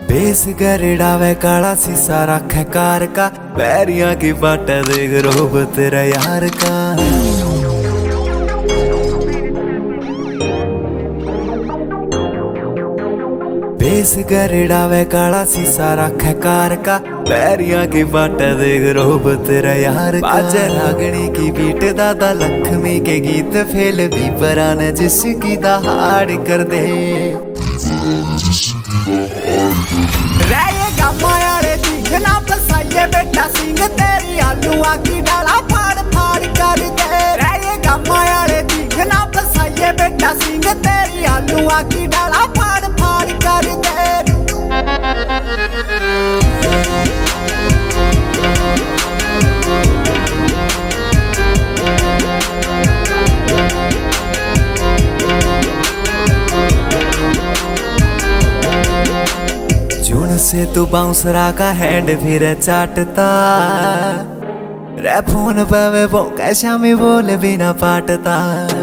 Base गरड़ावे काला शीशा रखे कार का, पैरियां की बाट देख रोब तेरा यार का। बेस गरड़ावे काला शीशा रखे कार का, पैरियां की बाट देख रोब तेरा यार का। बाजे रागणी की बीट दादा लक्ष्मी के गीत फेल भी परान जिसकी दहाड़ कर दे। रहेगा मायारे दिखना फसाइए बेटा सिंह तेरी आलूआ की डाला फाड़ फाड़ कर दे। रहेगा मायारे दिखना फसाइए बेटा सिंह तेरी आलूआ की डाला फाड़ फाड़ कर दे। जून से तू बाउंसरा का हैंड फिर चाटता, रे फोन पे वो कैसा में बोल बिना पाटता।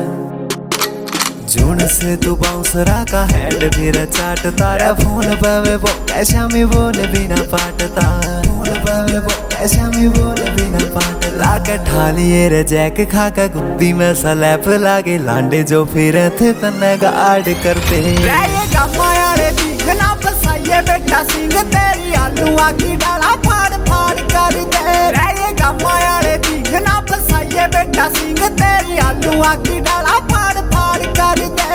जून से तू बाउंसरा का हैंड फिर चाटता, रे फोन पे वो कैसा में बोल बिना पाटता। फोन पे वो कैसा में बोल बिना पाटता। लाके ठालिए रे जैक खा के गुद्दी में सलैप लागे लांडे जो फिर थे तन्ने गार्ड करते। रहेगा मायारे दिखना फसाइए बेटा सिंह तेरी आलूआ की डाला फाड़ फाड़ कर दे। रहेगा मायारे दिखना फसाइए बेटा सिंह तेरी आलूआ की डाला फाड़ फाड़ कर दे।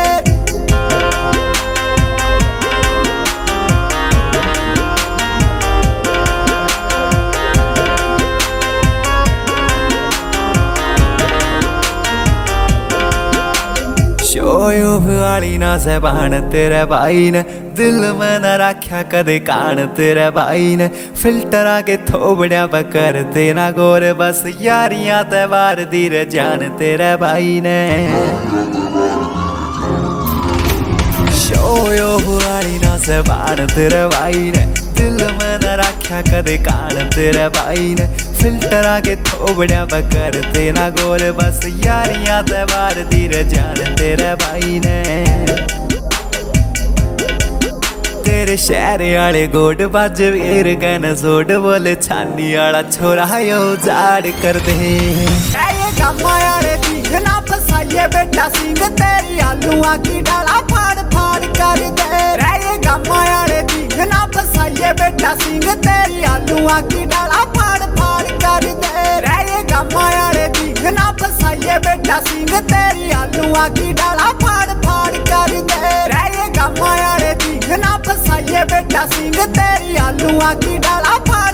शोयो वाली ना ज़बान तेरे भाई ने, दिल में न रखा कदे कान तेरे भाई ने। फिल्टर आके थोबड़िया बकर तेना गोरे बस यारियां त्योहार दीर जान तेरे भाई ने। शोयो वाली ना ज़बान तेरे भाई ने, दिल में न रखा कदे कान तेरे भाई ने। फिल्टर आके थोबड़िया बकर तेना गोरे बस यारियां त्योहार दीर जान तेरे भाई ने। तेरे शहर आले गोड बाज वीर गन जोड बोले छानी आला छोरा यो जाड़ कर दे। रहेगा मायारे दिखना फसाइए बेटा सिंह तेरी आलूआ की डाला फाड़ फाड़ कर दे। रहेगा मायारे दिखना फसाइए बेटा सिंह तेरी आलूआ की डाला फाड़ फाड़ कर दे। रहेगा मायारे दिखना फसाइए बेटा सिंह तेरी आलूआ की डाला फाड़ फाड़ कर दे। रहेगा मायारे दिखना फसाइए बेटा सिंह तेरी आलूआ की डाला फाड़